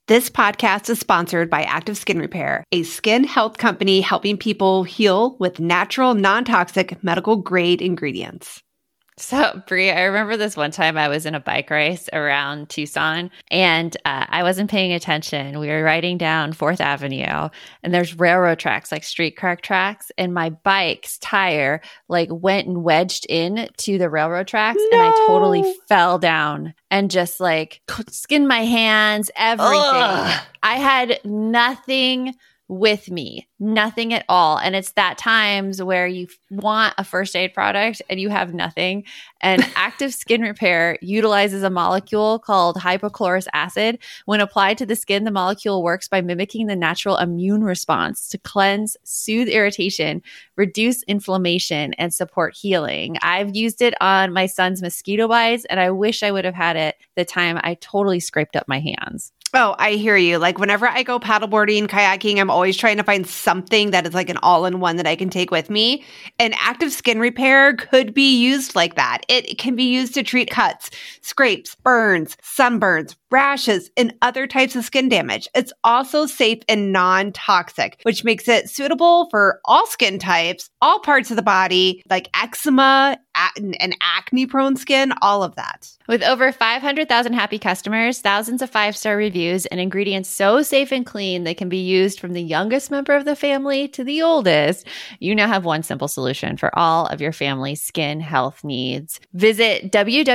This podcast is sponsored by Active Skin Repair, a skin health company helping people heal with natural, non-toxic, medical-grade ingredients. So, Brie, I remember this one time I was in a bike race around Tucson and I wasn't paying attention. We were riding down 4th Avenue and there's railroad tracks, like streetcar tracks. And my bike's tire went and wedged in to the railroad tracks and I totally fell down and just skinned my hands, everything. Ugh. I had nothing with me, nothing at all. And it's that times where you want a first aid product and you have nothing. And Active Skin Repair utilizes a molecule called hypochlorous acid. When applied to the skin, the molecule works by mimicking the natural immune response to cleanse, soothe irritation, reduce inflammation, and support healing. I've used it on my son's mosquito bites, and I wish I would have had it the time I totally scraped up my hands. Oh, I hear you. Whenever I go paddleboarding, kayaking, I'm always trying to find something that is an all-in-one that I can take with me. And Active Skin Repair could be used like that. It can be used to treat cuts, scrapes, burns, sunburns, rashes, and other types of skin damage. It's also safe and non-toxic, which makes it suitable for all skin types, all parts of the body, like eczema and acne-prone skin, all of that. With over 500,000 happy customers, thousands of 5-star reviews, and ingredients so safe and clean they can be used from the youngest member of the family to the oldest, you now have one simple solution for all of your family's skin health needs. Visit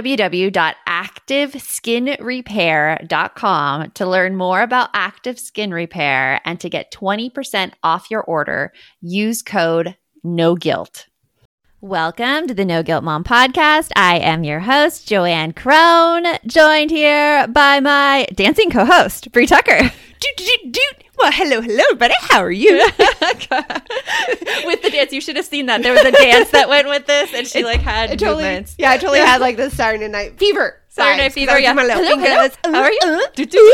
www.activeskinrepair.com to learn more about Active Skin Repair and to get 20% off your order. Use code NOGUILT. Welcome to the No Guilt Mom Podcast. I am your host, Joanne Crone, joined here by my dancing co-host, Brie Tucker. Well, hello, everybody. How are you? With the dance, you should have seen that. There was a dance that went with this, and she had movements. Yeah, I totally had this Saturday Night Fever. Saturday Night Fever, yeah. Hello. How are you?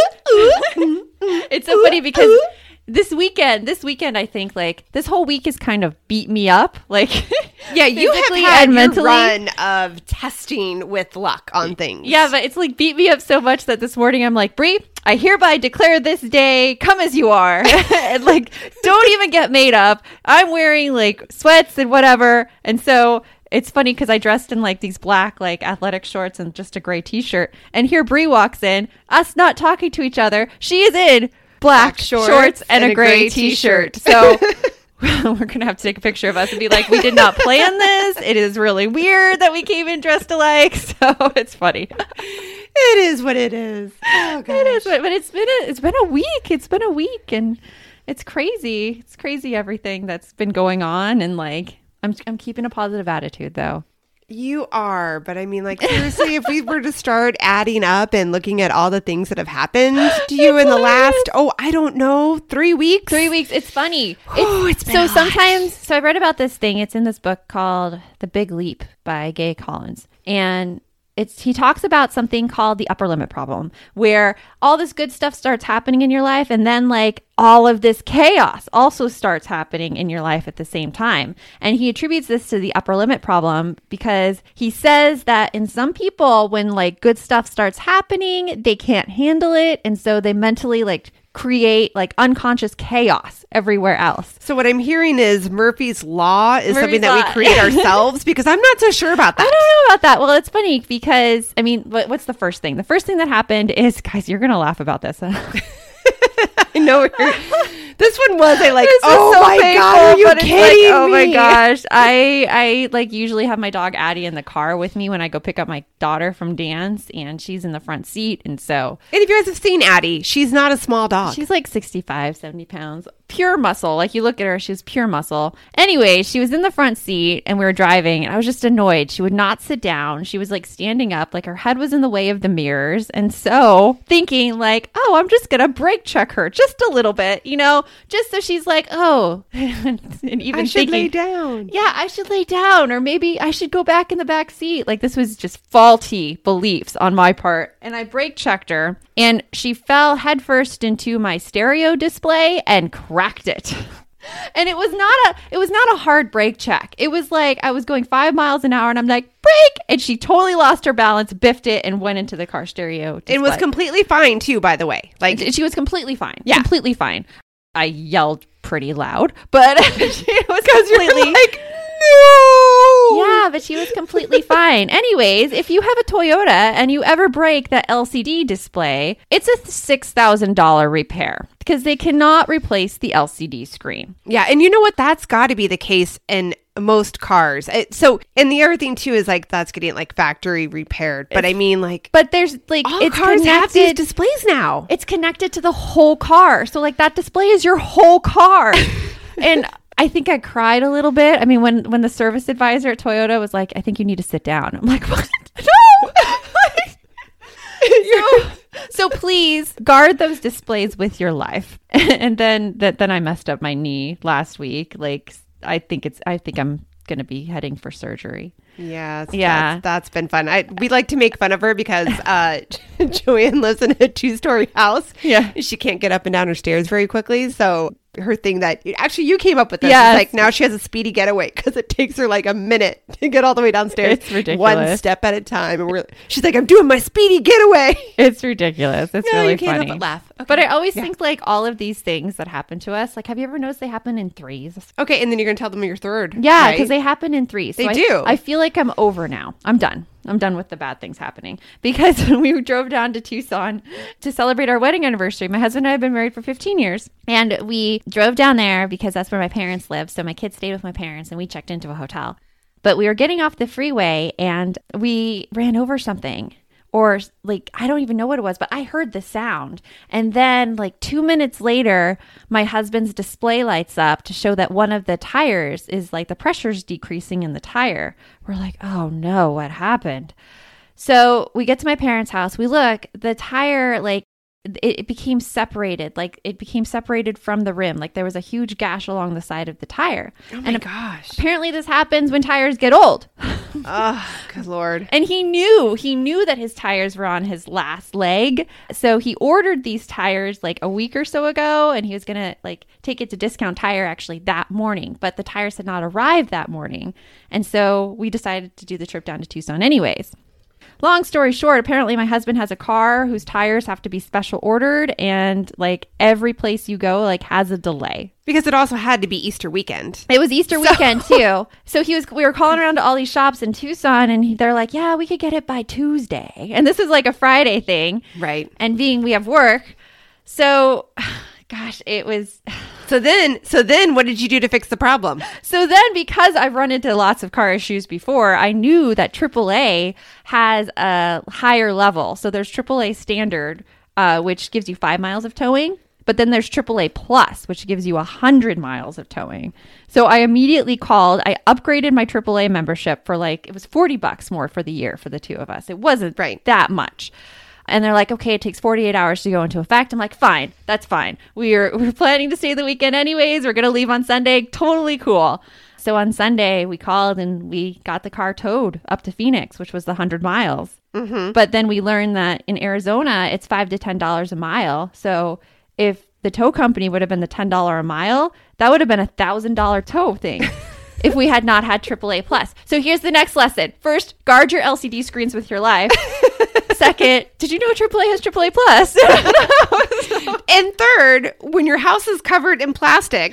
It's so funny because this weekend, I think this whole week has kind of beat me up. Yeah, you have had your run of testing with luck on things. Yeah, but it's beat me up so much that this morning I'm like, Brie, I hereby declare this day, come as you are. And don't even get made up. I'm wearing sweats and whatever. And so it's funny because I dressed in these black athletic shorts and just a gray t-shirt. And here Brie walks in, us not talking to each other. She is in black shorts and a gray t-shirt. So we're going to have to take a picture of us and be like, we did not plan this. It is really weird that we came in dressed alike. So it's funny. It is what it is. Oh, gosh. It is, but it's been a week. It's been a week and it's crazy. It's crazy everything that's been going on. And I'm keeping a positive attitude though. You are, but I mean, seriously, if we were to start adding up and looking at all the things that have happened to you in the last, I don't know, 3 weeks? 3 weeks. It's funny. It's been so I read about this thing. It's in this book called The Big Leap by Gay Collins. And he talks about something called the upper limit problem, where all this good stuff starts happening in your life, and then all of this chaos also starts happening in your life at the same time. And he attributes this to the upper limit problem because he says that in some people, when good stuff starts happening, they can't handle it, and so they mentally create unconscious chaos everywhere else. So what I'm hearing is Murphy's Law is something that we create ourselves, because I'm not so sure about that. I don't know about that. Well, it's funny because, what's the first thing? The first thing that happened is, guys, you're going to laugh about this. I know. This one was so my painful, God, are you kidding me? Oh my gosh. I usually have my dog Addie in the car with me when I go pick up my daughter from dance, and she's in the front seat. And if you guys have seen Addie, she's not a small dog. She's 65, 70 pounds. Pure muscle. You look at her, she's pure muscle. Anyway, she was in the front seat and we were driving, and I was just annoyed. She would not sit down. She was standing up, her head was in the way of the mirrors. And so thinking I'm just going to brake check her just a little bit, just so she's and even I should thinking, lay down. Yeah, I should lay down, or maybe I should go back in the back seat. This was just faulty beliefs on my part. And I brake checked her, and she fell headfirst into my stereo display and cracked it. And it was not a hard brake check. It was I was going 5 miles an hour, and I'm like, brake. And she totally lost her balance, biffed it, and went into the car stereo display. It was completely fine too, by the way. Like, she was completely fine. Yeah. Completely fine. I yelled pretty loud, but she was completely like, no. Yeah, but she was completely fine. Anyways, if you have a Toyota and you ever break that LCD display, it's a $6,000 repair because they cannot replace the LCD screen. Yeah, and you know what? That's got to be the case in most cars. So, and the other thing too is like that's getting like factory repaired. But I mean, like, but there's like all it's cars have these connected. displays now. It's connected to the whole car, so like that display is your whole car. And I think I cried a little bit. I mean, when the service advisor at Toyota was like, "I think you need to sit down." I'm like, "What? No." So please guard those displays with your life. And then I messed up my knee last week. Like I think I'm going to be heading for surgery. Yeah. That's been fun. We like to make fun of her because Joanne lives in a 2-story house. Yeah. She can't get up and down her stairs very quickly. So her thing that actually you came up with this. Yes. Is like now she has a speedy getaway because it takes her like a minute to get all the way downstairs. It's ridiculous. One step at a time. And she's like, I'm doing my speedy getaway. It's ridiculous. It's No, really you can't funny. help but laugh. Okay. But I always think like all of these things that happen to us, like have you ever noticed they happen in threes? Okay, and then you're going to tell them you're third. Yeah, right? because they happen in threes. They do. I feel like I'm over now. I'm done. I'm done with the bad things happening. Because when we drove down to Tucson to celebrate our wedding anniversary, my husband and I have been married for 15 years. And we drove down there because that's where my parents live. So my kids stayed with my parents and we checked into a hotel. But we were getting off the freeway and we ran over something. Or like, I don't even know what it was, but I heard the sound. And then like 2 minutes later, my husband's display lights up to show that one of the tires is like the pressure's decreasing in the tire. We're like, oh no, what happened? So we get to my parents' house. We look, the tire, like it became separated. Like it became separated from the rim. Like there was a huge gash along the side of the tire. Oh my gosh. Apparently this happens when tires get old. Oh, good Lord. And he knew that his tires were on his last leg. So he ordered these tires like a week or so ago, and he was going to like take it to Discount Tire actually that morning, but the tires had not arrived that morning. And so we decided to do the trip down to Tucson anyways. Long story short, apparently my husband has a car whose tires have to be special ordered, and like every place you go like has a delay. Because it also had to be Easter weekend. It was Easter weekend too. So we were calling around to all these shops in Tucson, and they're like, yeah, we could get it by Tuesday. And this is like a Friday thing. Right. And we have work. So gosh, it was. So then what did you do to fix the problem? So then, because I've run into lots of car issues before, I knew that AAA has a higher level. So there's AAA standard, which gives you 5 miles of towing. But then there's AAA Plus, which gives you 100 miles of towing. So I immediately called. I upgraded my AAA membership for it was $40 more for the year for the two of us. It wasn't that much. And they're like, okay, it takes 48 hours to go into effect. I'm like, fine, that's fine. We're planning to stay the weekend anyways. We're going to leave on Sunday. Totally cool. So on Sunday, we called and we got the car towed up to Phoenix, which was the 100 miles. Mm-hmm. But then we learned that in Arizona, it's $5 to $10 a mile. So if the tow company would have been the $10 a mile, that would have been $1,000 tow thing. If we had not had AAA Plus. So here's the next lesson. First, guard your LCD screens with your life. Second, did you know AAA has AAA Plus? And third, when your house is covered in plastic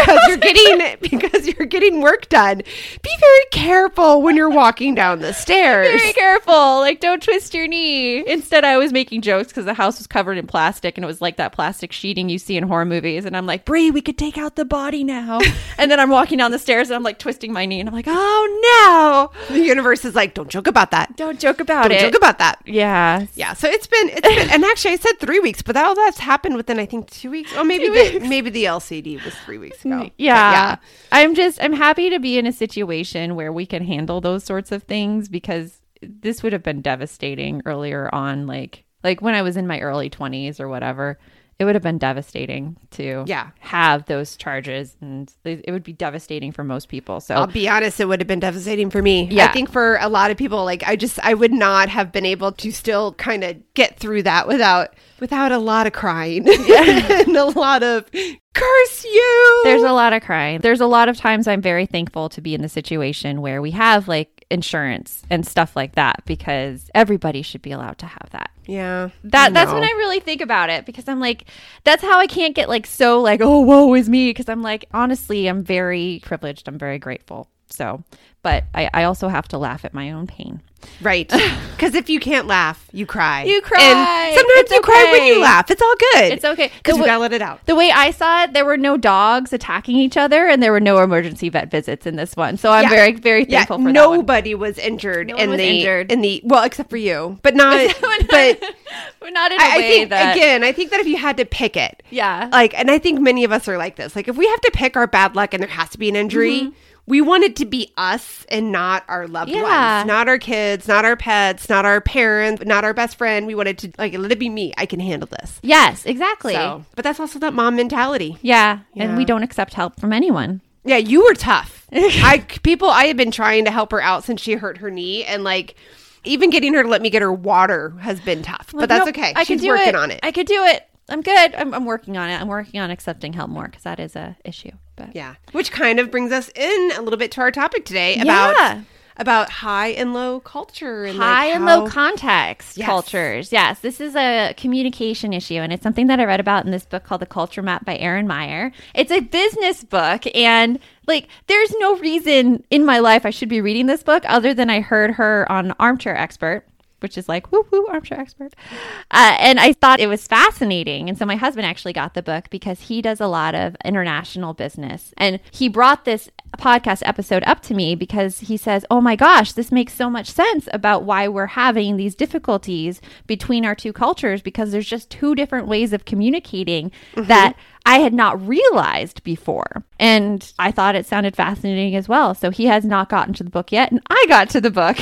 because you're getting work done, be very careful when you're walking down the stairs. Very careful. Like, don't twist your knee. Instead, I was making jokes because the house was covered in plastic and it was like that plastic sheeting you see in horror movies. And I'm like, Bree, we could take out the body now. And then I'm walking down the stairs and I'm like twisting my knee and I'm like, oh no. The universe is like, don't joke about that. Don't joke about it. Don't joke about that. Yeah. Yeah. So it's been, and actually I said 3 weeks, but all that's happened within, I think, 2 weeks. Oh, maybe the LCD was 3 weeks ago. Yeah. I'm happy to be in a situation where we can handle those sorts of things because this would have been devastating earlier on. Like when I was in my early 20s or whatever, it would have been devastating to have those charges, and it would be devastating for most people. So I'll be honest, it would have been devastating for me. Yeah. I think for a lot of people, like I would not have been able to still kind of get through that without a lot of crying and a lot of curse you. There's a lot of crying. There's a lot of times I'm very thankful to be in the situation where we have like insurance and stuff like that, because everybody should be allowed to have that. Yeah. That's when I really think about it, because I'm like, that's how I can't get like so like, oh, woe is me, because I'm like, honestly, I'm very privileged. I'm very grateful. So, but I also have to laugh at my own pain. Right. Because if you can't laugh, you cry. You cry. And sometimes It's you cry when okay. you laugh. It's all good. It's okay. Because we got to let it out. The way I saw it, there were no dogs attacking each other, and there were no emergency vet visits in this one. So I'm very, very thankful for that one. Nobody was injured in the well, except for you, but not but not in a way think, that again, I think that if you had to pick it, yeah, like, and I think many of us are like this. Like, if we have to pick our bad luck and there has to be an injury, we want it to be us and not our loved ones, not our kids, not our pets, not our parents, not our best friend. We want it to, like, let it be me. I can handle this. Yes, exactly. So, but that's also that mom mentality. Yeah, and we don't accept help from anyone. Yeah, you were tough. I have been trying to help her out since she hurt her knee, and like even getting her to let me get her water has been tough. But that's okay. She's working on it. I could do it. I'm good. I'm working on it. I'm working on accepting help more, because that is a issue. But yeah, which kind of brings us in a little bit to our topic today about high and low culture and high and low context cultures. Yes, this is a communication issue, and it's something that I read about in this book called The Culture Map by Erin Meyer. It's a business book, and like, there's no reason in my life I should be reading this book other than I heard her on Armchair Expert, which is like, woo woo, Armchair Expert. And I thought it was fascinating. And so my husband actually got the book because he does a lot of international business. And he brought this podcast episode up to me because he says, oh my gosh, this makes so much sense about why we're having these difficulties between our two cultures, because there's just two different ways of communicating that I had not realized before. And I thought it sounded fascinating as well. So he has not gotten to the book yet, and I got to the book.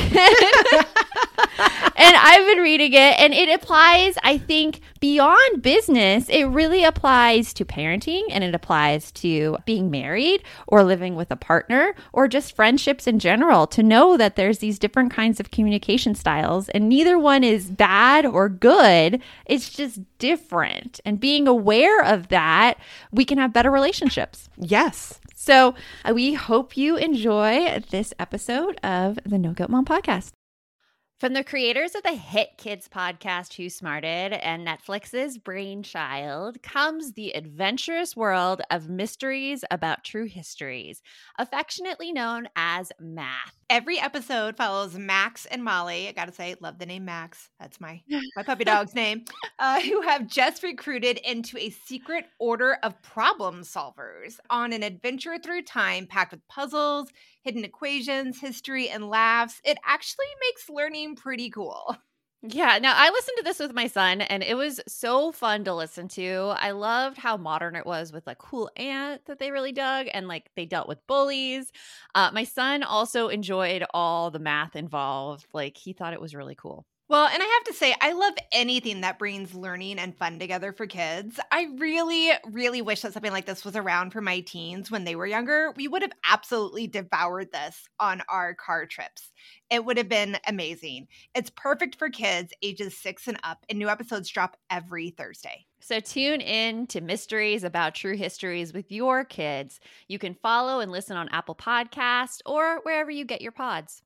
And I've been reading it, and it applies, I think, beyond business. It really applies to parenting, and it applies to being married or living with a partner or just friendships in general, to know that there's these different kinds of communication styles, and neither one is bad or good. It's just different. And being aware of that, we can have better relationships. Yes. So we hope you enjoy this episode of the No Guilt Mom podcast. From the creators of the hit kids podcast Who Smarted and Netflix's Brainchild comes the adventurous world of mysteries about true histories, affectionately known as math. Every episode follows Max and Molly. I gotta say, love the name Max. That's my puppy dog's name. Who have just recruited into a secret order of problem solvers on an adventure through time packed with puzzles, hidden equations, history, and laughs. It actually makes learning pretty cool. Yeah, now I listened to this with my son, and it was so fun to listen to. I loved how modern it was with like cool aunt that they really dug, and like they dealt with bullies. My son also enjoyed all the math involved. Like, he thought it was really cool. Well, and I have to say, I love anything that brings learning and fun together for kids. I really, really wish that something like this was around for my teens when they were younger. We would have absolutely devoured this on our car trips. It would have been amazing. It's perfect for kids ages 6 and up, and new episodes drop every Thursday. So tune in to Mysteries About True Histories with your kids. You can follow and listen on Apple Podcasts or wherever you get your pods.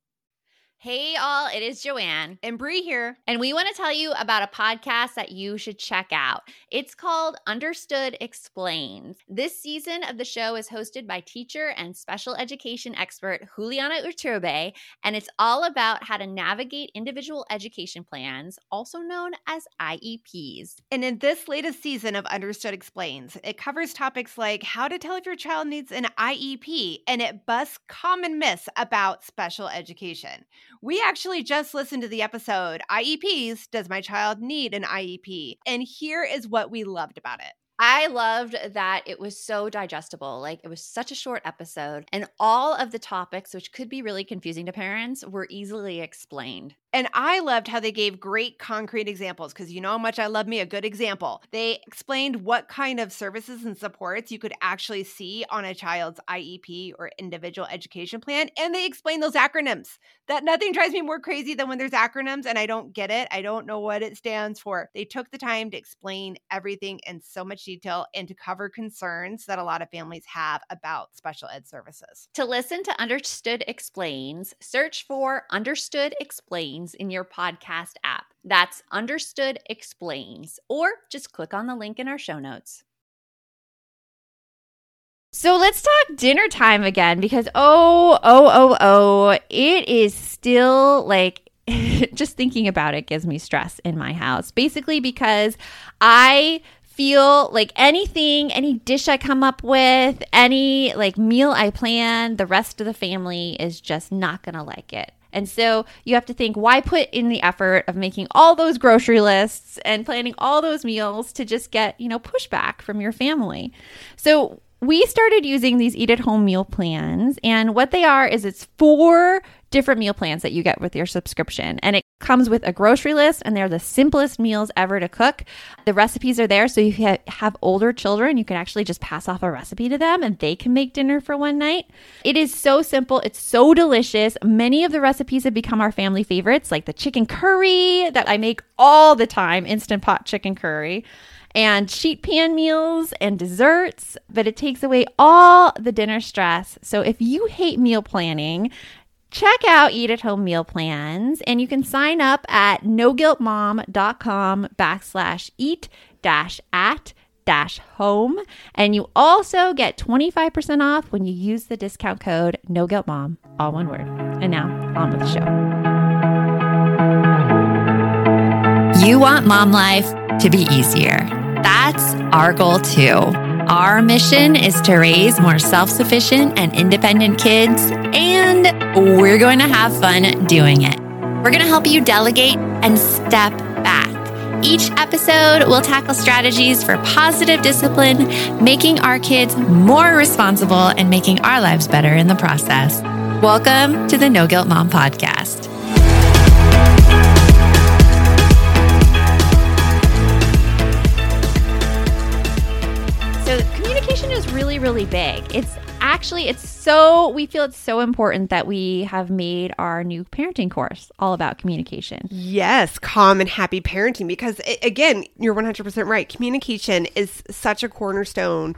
Hey all, it is Joanne And Bree here. and we want to tell you about a podcast that you should check out. It's called Understood Explains. This season of the show is hosted by teacher and special education expert Juliana Urturbe, and it's all about how to navigate individual education plans, also known as IEPs. And in this latest season of Understood Explains, it covers topics like how to tell if your child needs an IEP, and it busts common myths about special education. We actually just listened to the episode, IEPs, Does My Child Need an IEP? And here is what we loved about it. I loved that it was so digestible. Like, it was such a short episode, and all of the topics, which could be really confusing to parents, were easily explained. And I loved how they gave great concrete examples because you know how much I love me a good example. They explained what kind of services and supports you could actually see on a child's IEP or individual education plan. And they explained those acronyms. That nothing drives me more crazy than when there's acronyms and I don't get it. I don't know what it stands for. They took the time to explain everything in so much detail and to cover concerns that a lot of families have about special ed services. To listen to Understood Explains, search for Understood Explains in your podcast app. That's Understood Explains, or just click on the link in our show notes. So let's talk dinner time again because it is still like just thinking about it gives me stress in my house. Basically because I feel like any dish I come up with, any like meal I plan, the rest of the family is just not going to like it. And so you have to think, why put in the effort of making all those grocery lists and planning all those meals to just get, pushback from your family? So we started using these eat at home meal plans, and what they are is it's 4 different meal plans that you get with your subscription, and it comes with a grocery list, and they're the simplest meals ever to cook. The recipes are there, so if you have older children, you can actually just pass off a recipe to them and they can make dinner for one night. It is so simple. It's so delicious. Many of the recipes have become our family favorites, like the chicken curry that I make all the time, Instant Pot chicken curry, and sheet pan meals and desserts, but it takes away all the dinner stress. So if you hate meal planning, check out Eat at Home Meal Plans, and you can sign up at noguiltmom.com/eat-at-home. And you also get 25% off when you use the discount code NoGuiltMom, all one word. And now on with the show. You want mom life to be easier. That's our goal too. Our mission is to raise more self-sufficient and independent kids, and we're going to have fun doing it. We're going to help you delegate and step back. Each episode will tackle strategies for positive discipline, making our kids more responsible and making our lives better in the process. Welcome to the No Guilt Mom Podcast. So communication is really, really big. We feel it's so important that we have made our new parenting course all about communication. Yes, calm and happy parenting, because again, you're 100% right. Communication is such a cornerstone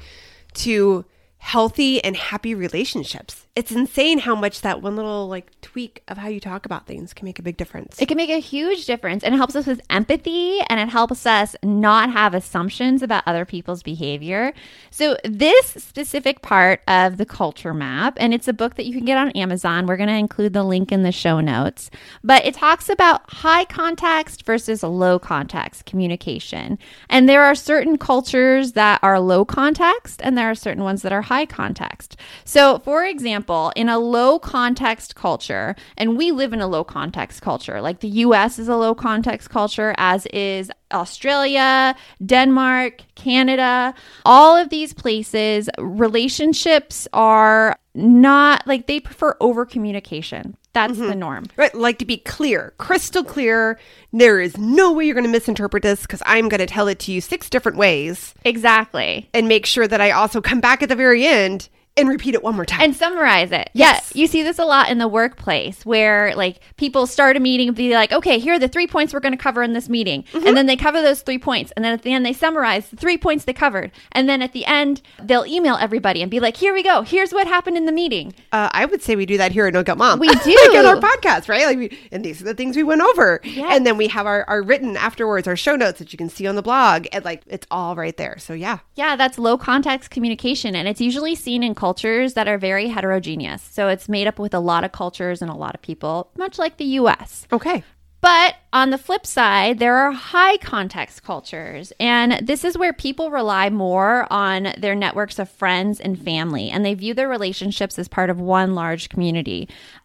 to healthy and happy relationships. It's insane how much that one little tweak of how you talk about things can make a big difference. It can make a huge difference, and it helps us with empathy, and it helps us not have assumptions about other people's behavior. So this specific part of the culture map, and it's a book that you can get on Amazon. We're going to include the link in the show notes, but it talks about high context versus low context communication. And there are certain cultures that are low context, and there are certain ones that are high context. So for example, in a low context culture, and we live in a low context culture, like the US is a low context culture, as is Australia, Denmark, Canada, all of these places, relationships are not they prefer over communication. That's the norm. Right. Like to be clear, crystal clear. There is no way you're going to misinterpret this because I'm going to tell it to you 6 different ways. Exactly. And make sure that I also come back at the very end and repeat it one more time. And summarize it. Yes. Yeah, you see this a lot in the workplace where people start a meeting and be like, okay, here are the 3 points we're going to cover in this meeting. Mm-hmm. And then they cover those 3 points. And then at the end, they summarize the 3 points they covered. And then at the end, they'll email everybody and be like, here we go. Here's what happened in the meeting. I would say we do that here at No Guilt Mom. We do. On our podcast, right? And these are the things we went over. Yes. And then we have our written afterwards, our show notes that you can see on the blog. And it's all right there. So yeah. Yeah, that's low context communication. And it's usually seen in cultures that are very heterogeneous. So it's made up with a lot of cultures and a lot of people, much like the US. Okay. But on the flip side, there are high context cultures. And this is where people rely more on their networks of friends and family. And they view their relationships as part of one large community.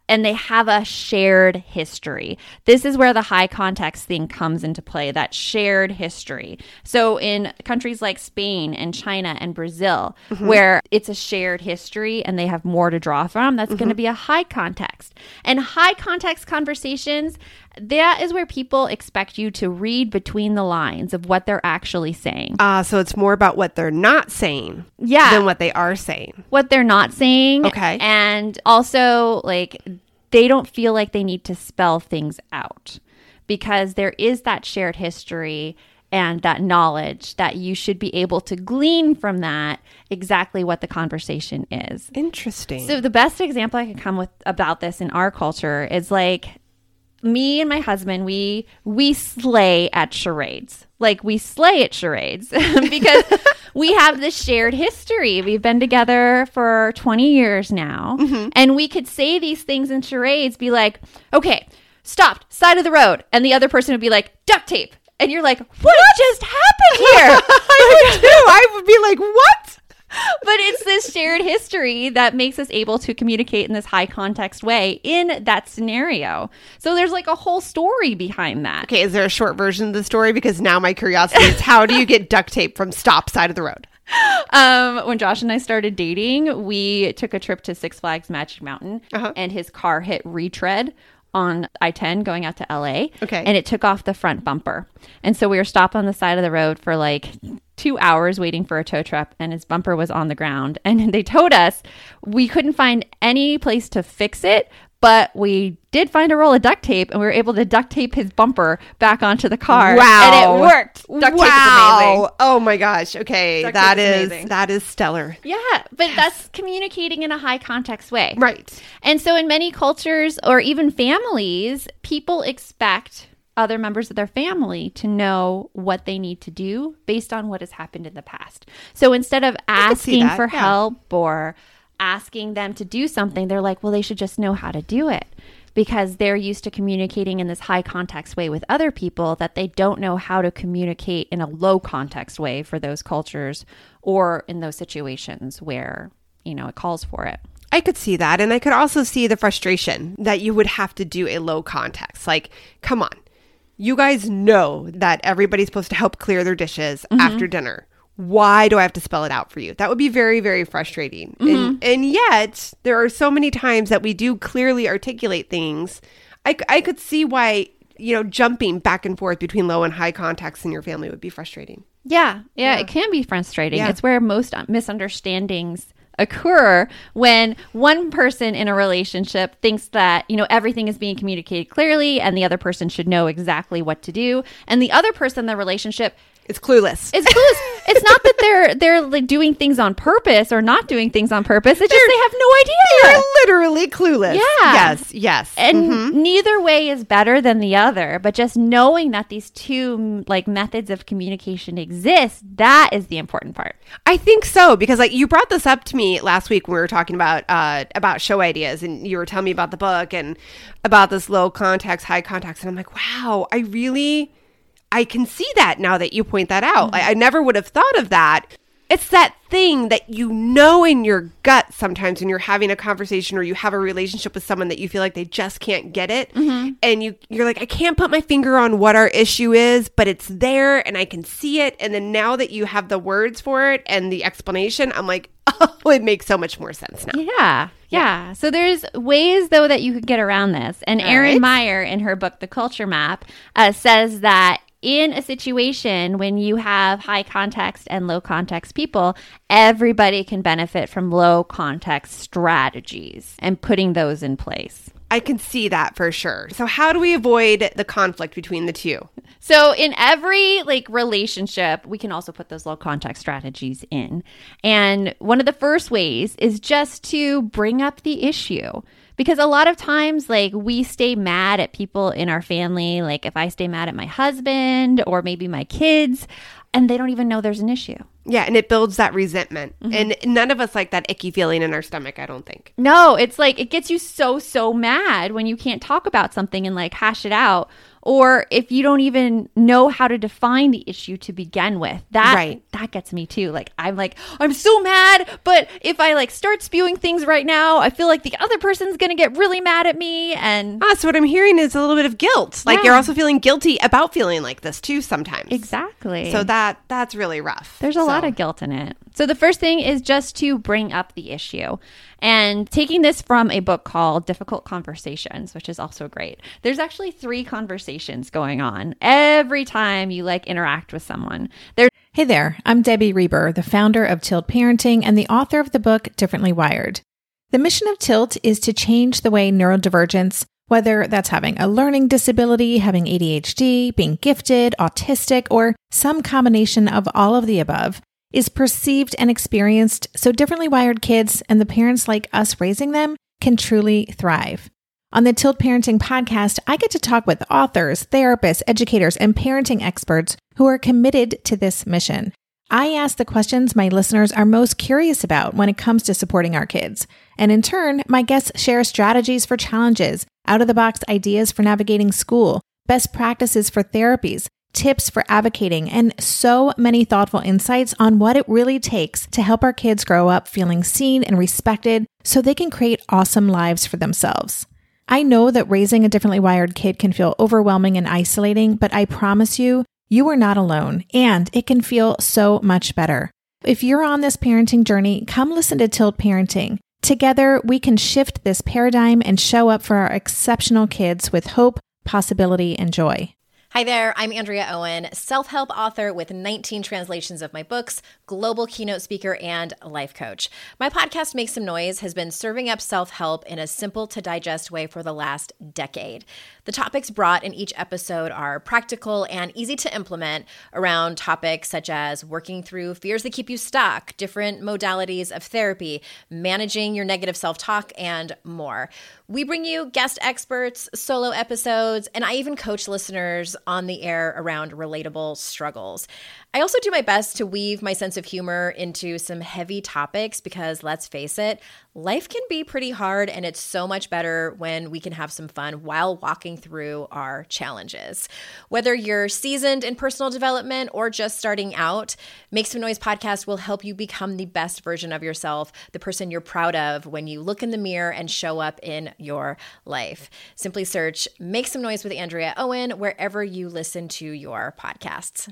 and they have a shared history. This is where the high context thing comes into play, that shared history. So in countries like Spain and China and Brazil, where it's a shared history and they have more to draw from, that's going to be a high context. And high context conversations, that is where people expect you to read between the lines of what they're actually saying. So it's more about what they're not saying than what they are saying. What they're not saying. Okay. And also, like, they don't feel like they need to spell things out because there is that shared history and that knowledge that you should be able to glean from that exactly what the conversation is. Interesting. So the best example I can come with about this in our culture is like, me and my husband, we slay at charades. Like, we slay at charades because we have this shared history. We've been together for 20 years now. And we could say these things in charades, be like, okay, stopped, side of the road. And the other person would be like, duct tape. And you're like, what just happened here? I would too. I would be like, what? But it's this shared history that makes us able to communicate in this high context way in that scenario. So there's like a whole story behind that. Okay, is there a short version of the story? Because now my curiosity is, how do you get duct tape from stop side of the road? When Josh and I started dating, we took a trip to Six Flags Magic Mountain and his car hit retread on I-10 going out to LA. Okay. And it took off the front bumper. And so we were stopped on the side of the road for like 2 hours waiting for a tow truck, and his bumper was on the ground. And they towed us. We couldn't find any place to fix it, but we did find a roll of duct tape, and we were able to duct tape his bumper back onto the car. Wow. And it worked. Duct tape is amazing. Oh my gosh. Okay. Duct tape is amazing. That is stellar. Yeah, but that's communicating in a high context way. Right. And so in many cultures or even families, people expect other members of their family to know what they need to do based on what has happened in the past. So instead of asking for help or asking them to do something, they're like, well, they should just know how to do it, because they're used to communicating in this high context way with other people that they don't know how to communicate in a low context way for those cultures or in those situations where, you know, it calls for it. I could see that. And I could also see the frustration that you would have to do a low context. Like, come on, you guys know that everybody's supposed to help clear their dishes after dinner. Why do I have to spell it out for you? That would be very, very frustrating. And yet, there are so many times that we do clearly articulate things. I could see why, you know, jumping back and forth between low and high context in your family would be frustrating. Yeah, it can be frustrating. Yeah. It's where most misunderstandings occur when one person in a relationship thinks that, you know, everything is being communicated clearly and the other person should know exactly what to do. And the other person in the relationship It's clueless. It's not that they're like doing things on purpose or not doing things on purpose. It's just they have no idea. They're literally clueless. Yeah. Yes. And neither way is better than the other. But just knowing that these two like methods of communication exist, that is the important part. I think so, because like you brought this up to me last week when we were talking about show ideas, and you were telling me about the book and about this low context, high context, and I'm like, wow, I can see that now that you point that out. I never would have thought of that. It's that thing that you know in your gut sometimes when you're having a conversation or you have a relationship with someone that you feel like they just can't get it. And you're like, I can't put my finger on what our issue is, but it's there and I can see it. And then now that you have the words for it and the explanation, I'm like, oh, it makes so much more sense now. Yeah. So there's ways, though, that you could get around this. And Erin Meyer, in her book, The Culture Map, says that in a situation when you have high context and low context people, everybody can benefit from low context strategies and putting those in place. I can see that for sure. So how do we avoid the conflict between the two? So in every like relationship, we can also put those low context strategies in. And one of the first ways is just to bring up the issue. Because a lot of times, like, we stay mad at people in our family. Like, if I stay mad at my husband or maybe my kids, and they don't even know there's an issue. Yeah, and it builds that resentment. And none of us like that icky feeling in our stomach, I don't think. No, it's like, it gets you so mad when you can't talk about something and, like, hash it out. or if you don't even know how to define the issue to begin with. That gets me too. Like, I'm so mad, but if I like start spewing things right now, I feel like the other person's going to get really mad at me. And so what I'm hearing is a little bit of guilt. Like, you're also feeling guilty about feeling like this too sometimes. Exactly. So that's really rough. There's a lot of guilt in it. So the first thing is just to bring up the issue. And taking this from a book called Difficult Conversations, which is also great. There's actually 3 conversations going on every time you like interact with someone. Hey there, I'm Debbie Reber, the founder of Tilt Parenting and the author of the book Differently Wired. The mission of Tilt is to change the way neurodivergence, whether that's having a learning disability, having ADHD, being gifted, autistic, or some combination of all of the above, is perceived and experienced so differently wired kids and the parents like us raising them can truly thrive. On the Tilt Parenting podcast, I get to talk with authors, therapists, educators, and parenting experts who are committed to this mission. I ask the questions my listeners are most curious about when it comes to supporting our kids. And in turn, my guests share strategies for challenges, out-of-the-box ideas for navigating school, best practices for therapies, tips for advocating, and so many thoughtful insights on what it really takes to help our kids grow up feeling seen and respected so they can create awesome lives for themselves. I know that raising a differently wired kid can feel overwhelming and isolating, but I promise you, you are not alone, and it can feel so much better. If you're on this parenting journey, come listen to Tilt Parenting. Together, we can shift this paradigm and show up for our exceptional kids with hope, possibility, and joy. Hi there, I'm Andrea Owen, self-help author with 19 translations of my books, global keynote speaker, and life coach. My podcast, Make Some Noise, has been serving up self-help in a simple-to-digest way for the last decade. The topics brought in each episode are practical and easy to implement around topics such as working through fears that keep you stuck, different modalities of therapy, managing your negative self-talk, and more. We bring you guest experts, solo episodes, and I even coach listeners on the air around relatable struggles. I also do my best to weave my sense of humor into some heavy topics because, let's face it, life can be pretty hard, and it's so much better when we can have some fun while walking through our challenges. Whether you're seasoned in personal development or just starting out, Make Some Noise podcast will help you become the best version of yourself, the person you're proud of when you look in the mirror and show up in your life. Simply search Make Some Noise with Andrea Owen wherever you listen to your podcasts.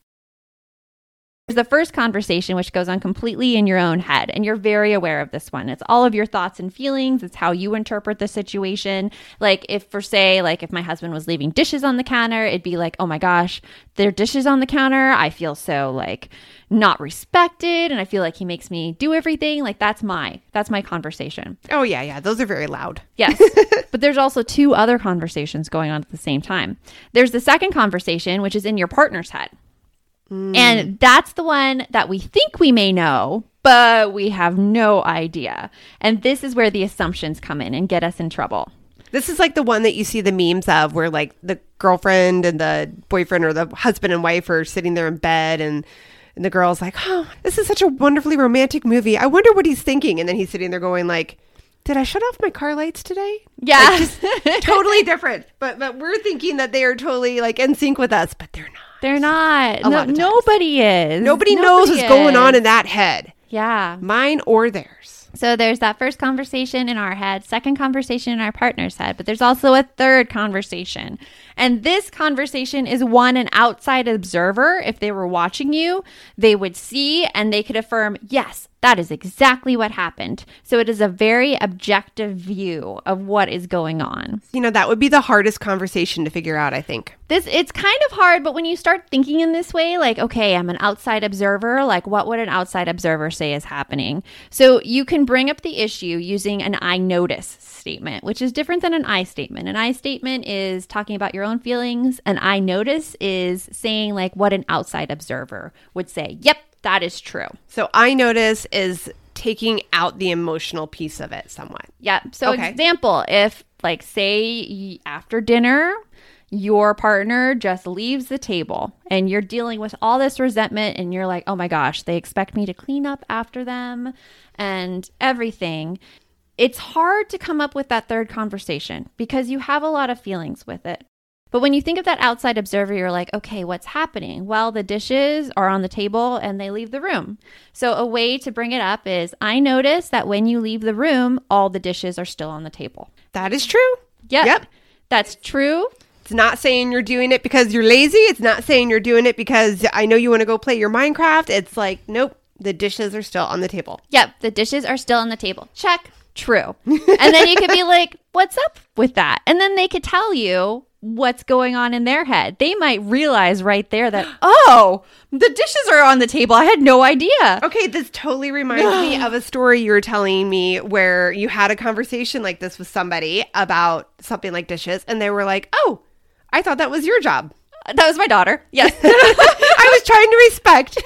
There's the first conversation, which goes on completely in your own head, and you're very aware of this one. It's all of your thoughts and feelings. It's how you interpret the situation. Like if my husband was leaving dishes on the counter, it'd be like, oh my gosh, there are dishes on the counter. I feel so like not respected, and I feel like he makes me do everything. Like that's my conversation. Oh yeah. Those are very loud. Yes. But there's also 2 other conversations going on at the same time. There's the second conversation, which is in your partner's head. And that's the one that we think we may know, but we have no idea. And this is where the assumptions come in and get us in trouble. This is like the one that you see the memes of where like the girlfriend and the boyfriend or the husband and wife are sitting there in bed and the girl's like, oh, this is such a wonderfully romantic movie. I wonder what he's thinking. And then he's sitting there going like, did I shut off my car lights today? Yeah. Like, just totally different. But we're thinking that they are totally like in sync with us, but they're not. They're not. Nobody is. Nobody knows what's going on in that head. Yeah. Mine or theirs. So there's that first conversation in our head, second conversation in our partner's head, but there's also a third conversation. And this conversation is one an outside observer, if they were watching you, they would see and they could affirm, yes, that is exactly what happened. So it is a very objective view of what is going on. You know, that would be the hardest conversation to figure out, I think. It's kind of hard, but when you start thinking in this way, like, okay, I'm an outside observer, like what would an outside observer say is happening? So you can bring up the issue using an I notice statement, which is different than an I statement. An I statement is talking about your own feelings. An I notice is saying like what an outside observer would say. Yep, that is true. So I notice is taking out the emotional piece of it somewhat. Yeah. So example, if like say after dinner, your partner just leaves the table and you're dealing with all this resentment and you're like, oh my gosh, they expect me to clean up after them and everything. It's hard to come up with that third conversation because you have a lot of feelings with it. But when you think of that outside observer, you're like, okay, what's happening? Well, the dishes are on the table and they leave the room. So a way to bring it up is, I notice that when you leave the room, all the dishes are still on the table. That is true. Yep. That's true. It's not saying you're doing it because you're lazy. It's not saying you're doing it because I know you want to go play your Minecraft. It's like, nope, the dishes are still on the table. Yep. The dishes are still on the table. Check. True. And then you could be like, what's up with that? And then they could tell you what's going on in their head. They might realize right there that, oh, the dishes are on the table. I had no idea. Okay, this totally reminds me of a story you were telling me where you had a conversation like this with somebody about something like dishes, and they were like, oh, I thought that was your job. That was my daughter. Yes. I was trying to respect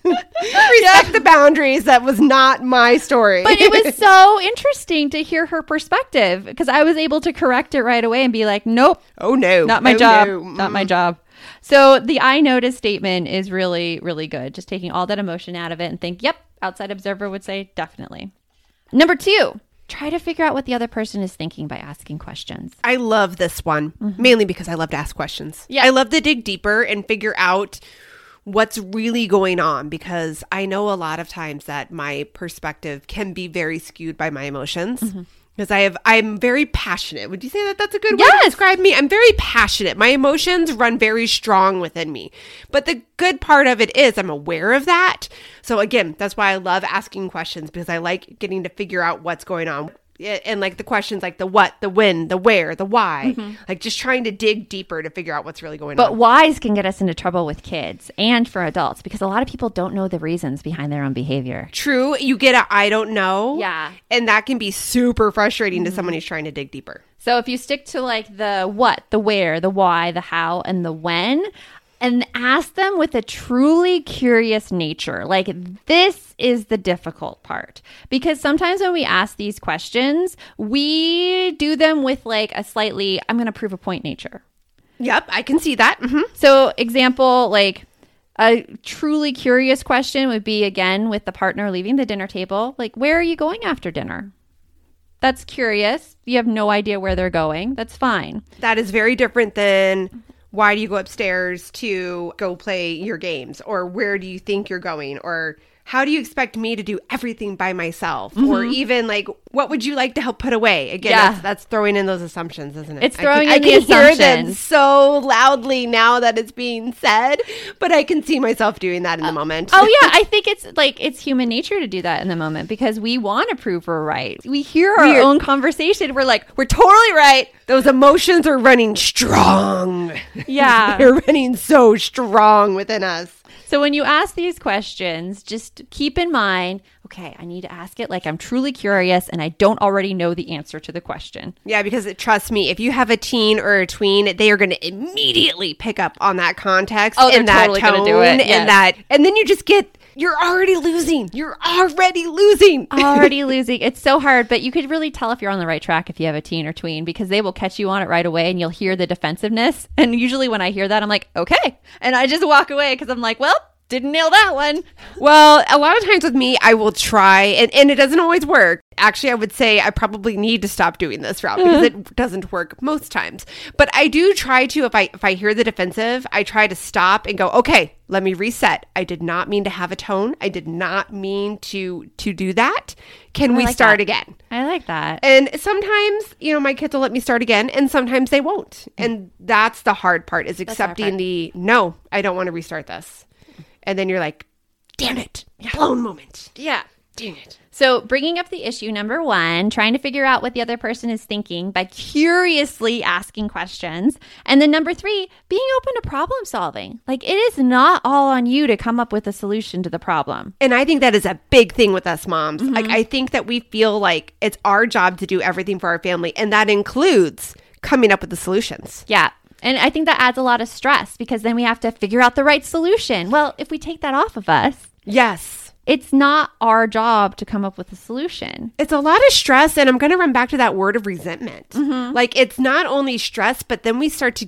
the boundaries. That was not my story. But it was so interesting to hear her perspective, because I was able to correct it right away and be like, nope. Oh, no. Not my Oh, job. no. Not my job. So the I notice statement is really, really good. Just taking all that emotion out of it and think, yep, outside observer would say definitely. Number 2, try to figure out what the other person is thinking by asking questions. I love this one, mainly because I love to ask questions. Yeah. I love to dig deeper and figure out what's really going on, because I know a lot of times that my perspective can be very skewed by my emotions. Because I'm very passionate. Would you say that that's a good way to describe me? I'm very passionate. My emotions run very strong within me. But the good part of it is I'm aware of that. So again, that's why I love asking questions, because I like getting to figure out what's going on. And like the questions like the what, the when, the where, the why, like just trying to dig deeper to figure out what's really going on. But whys can get us into trouble with kids and for adults, because a lot of people don't know the reasons behind their own behavior. True. You get a I don't know. Yeah. And that can be super frustrating to someone who's trying to dig deeper. So if you stick to like the what, the where, the why, the how, and the when, and ask them with a truly curious nature. Like, this is the difficult part. Because sometimes when we ask these questions, we do them with like a slightly, I'm going to prove a point nature. Yep, I can see that. So example, like a truly curious question would be, again, with the partner leaving the dinner table, like, where are you going after dinner? That's curious. You have no idea where they're going. That's fine. That is very different than why do you go upstairs to go play your games, or where do you think you're going, or how do you expect me to do everything by myself? Or even like, what would you like to help put away? Again, that's throwing in those assumptions, isn't it? It's throwing in I the can hear them assumptions. so loudly now that it's being said, but I can see myself doing that in the moment. Oh yeah, I think it's like it's human nature to do that in the moment, because we want to prove we're right. We hear our own conversation. We're like, we're totally right. Those emotions are running strong. Yeah. They're running so strong within us. So when you ask these questions, just keep in mind, okay, I need to ask it like I'm truly curious and I don't already know the answer to the question. Yeah, because trust me, if you have a teen or a tween, they are going to immediately pick up on that context and that totally tone gonna do it. and then you just get, you're already losing. You're already losing. Already losing. It's so hard, but you could really tell if you're on the right track if you have a teen or tween, because they will catch you on it right away and you'll hear the defensiveness. And usually when I hear that, I'm like, okay. And I just walk away because I'm like, well, didn't nail that one. Well, a lot of times with me, I will try, and it doesn't always work. Actually, I would say I probably need to stop doing this route because it doesn't work most times. But I do try to, if I hear the defensive, I try to stop and go, okay, let me reset. I did not mean to have a tone. I did not mean to do that. Can we start again? I like that. And sometimes, my kids will let me start again, and sometimes they won't. And that's the hard part, is accepting no, I don't want to restart this. And then you're like, damn it, blown moment. Yeah. Dang it. So bringing up the issue, number 1, trying to figure out what the other person is thinking by curiously asking questions. And then number 3, being open to problem solving. Like, it is not all on you to come up with a solution to the problem. And I think that is a big thing with us moms. Like, I think that we feel like it's our job to do everything for our family. And that includes coming up with the solutions. Yeah. And I think that adds a lot of stress, because then we have to figure out the right solution. Well, if we take that off of us, Yes. it's not our job to come up with a solution. It's a lot of stress. And I'm going to run back to that word of resentment. Like, it's not only stress, but then we start to get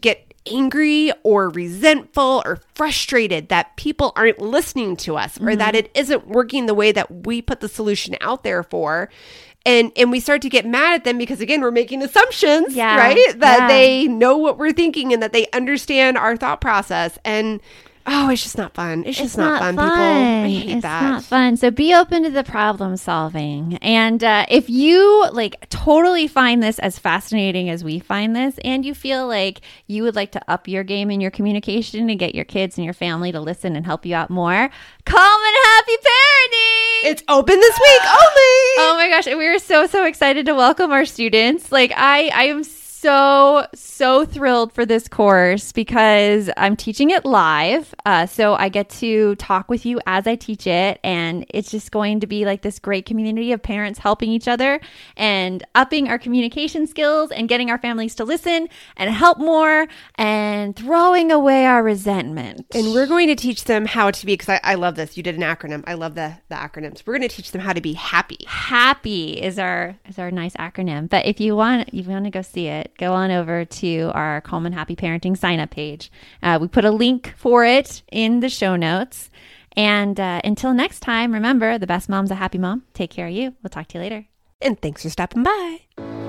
angry or resentful or frustrated that people aren't listening to us or that it isn't working the way that we put the solution out there for. And we start to get mad at them because, again, we're making assumptions, right? That they know what we're thinking and that they understand our thought process. And it's just not fun. It's just not fun, people. I hate that. It's not fun. So be open to the problem solving. And if you totally find this as fascinating as we find this, and you feel like you would like to up your game in your communication and get your kids and your family to listen and help you out more, Calm and Happy Parenting! It's open this week only! Oh my gosh. We are so excited to welcome our students. I am so thrilled for this course because I'm teaching it live. So I get to talk with you as I teach it. And it's just going to be like this great community of parents helping each other and upping our communication skills and getting our families to listen and help more and throwing away our resentment. And we're going to teach them how to be, because I love this. You did an acronym. I love the acronyms. We're going to teach them how to be happy. Happy is our nice acronym. But if you want to go see it, go on over to our Calm and Happy Parenting sign-up page. We put a link for it in the show notes. And until next time, remember, the best mom's a happy mom. Take care of you. We'll talk to you later. And thanks for stopping by.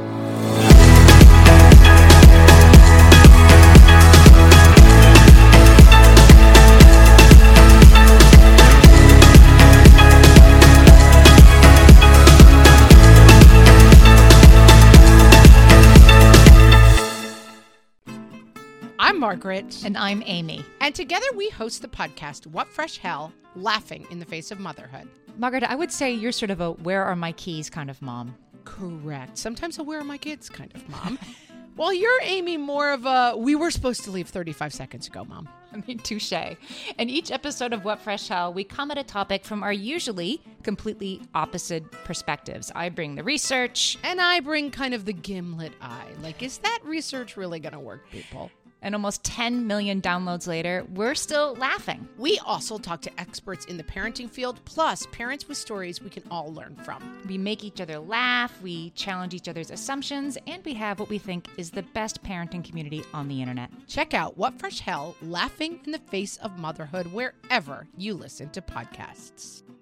I'm Margaret. And I'm Amy. And together we host the podcast, What Fresh Hell? Laughing in the Face of Motherhood. Margaret, I would say you're sort of a where are my keys kind of mom. Correct. Sometimes a where are my kids kind of mom. Well, you're, Amy, more of a we were supposed to leave 35 seconds ago, mom. I mean, touche. In each episode of What Fresh Hell, we come at a topic from our usually completely opposite perspectives. I bring the research. And I bring kind of the gimlet eye. Is that research really going to work, people? And almost 10 million downloads later, we're still laughing. We also talk to experts in the parenting field, plus parents with stories we can all learn from. We make each other laugh, we challenge each other's assumptions, and we have what we think is the best parenting community on the internet. Check out What Fresh Hell? Laughing in the Face of Motherhood wherever you listen to podcasts.